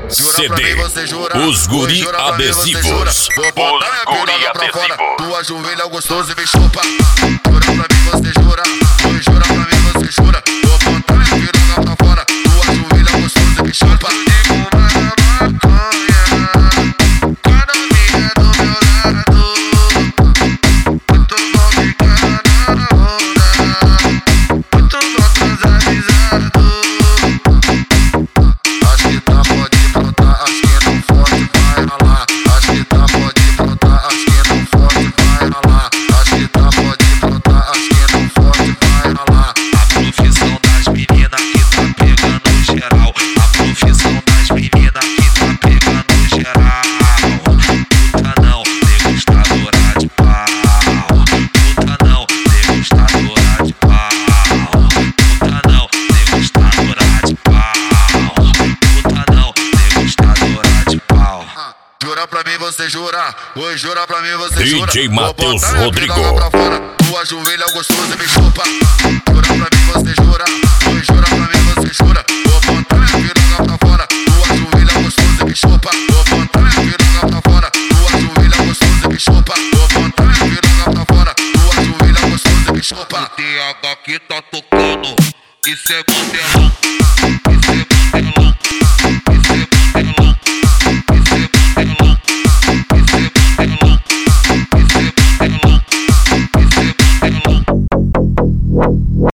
CD, os guri adesivos. Vou botar minha piroga pra fora, tu ajoelha gostoso e me chupa. Jura pra mim, você jura. Oi, jura pra mim, você jura. Vou botar minha piroga pra fora, tu ajoelha gostoso e me chupa. Jura pra mim, você jura. Oi, jura pra mim, você jura. DJ Matheus Rodrigo. Tu ajoelha gostoso e me chupa. Jura pra mim, você jura. Oi, jura pra mim, você jura. Vou botar minha piroga pra fora, tu ajoelha gostoso e me chupa. Vou botar minha piroga pra fora, tu ajoelha gostoso e me chupa. Vou botar minha piroga pra fora, tu ajoelha gostoso e me chupa. O TH que tá tocando, isso é modelão.